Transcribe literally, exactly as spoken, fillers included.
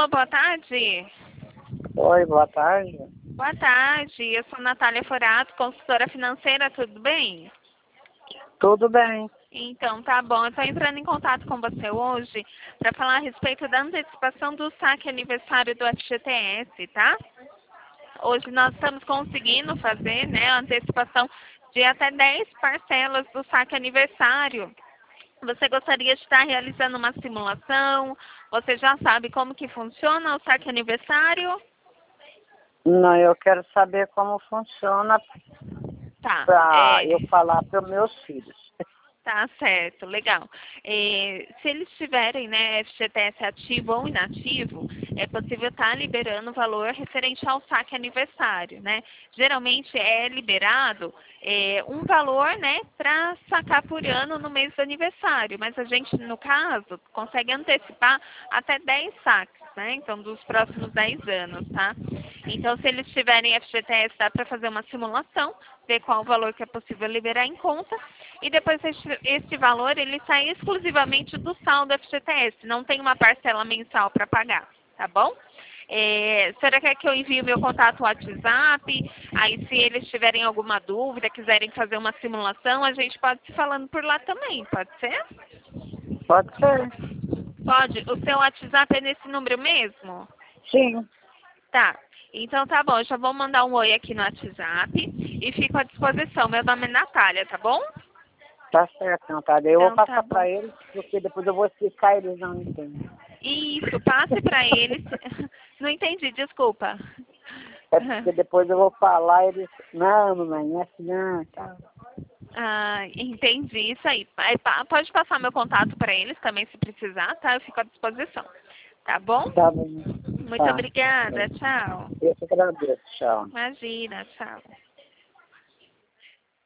Alô, boa tarde. Oi, boa tarde. Boa tarde, eu sou Natália Forato, consultora financeira, tudo bem? Tudo bem. Então, tá bom. Eu estou entrando em contato com você hoje para falar a respeito da antecipação do saque aniversário do F G T S, tá? Hoje nós estamos conseguindo fazer, né, a antecipação de até dez parcelas do saque aniversário. Você gostaria de estar realizando uma simulação? Você já sabe como que funciona o saque aniversário? Não, eu quero saber como funciona Tá, para é, eu falar para os meus filhos. tá certo, legal. É, se eles tiverem, né, F G T S ativo ou inativo, é possível estar liberando o valor referente ao saque aniversário, né? Geralmente é liberado é, um valor, né, para sacar por ano no mês do aniversário, mas a gente, no caso, consegue antecipar até dez saques, né? Então, dos próximos dez anos, tá? Então, se eles tiverem F G T S, dá para fazer uma simulação, ver qual o valor que é possível liberar em conta, e depois esse, esse valor ele sai exclusivamente do saldo F G T S, não tem uma parcela mensal para pagar, tá bom? É, a senhora quer que eu envie o meu contato no WhatsApp? Aí, se eles tiverem alguma dúvida, quiserem fazer uma simulação, a gente pode se falando por lá também, pode ser? Pode ser? Pode. O seu WhatsApp é nesse número mesmo? Sim. Tá. Então tá bom, eu já vou mandar um oi aqui no WhatsApp e fico à disposição. Meu nome é Natália, tá bom? Tá certo, Natália. Eu vou Então tá passar bom. para eles, porque depois eu vou explicar e eles não entendem. Isso, passe para eles. Não entendi, desculpa. É porque depois eu vou falar e eles... Não, mamãe, não é assim não, tá. Ah, entendi, isso aí. Aí, pa- Pode passar meu contato para eles também se precisar, tá? Eu fico à disposição. Tá bom? Tá bom. Muito Tá. obrigada, tchau. Eu que agradeço. Tchau. Imagina, tchau.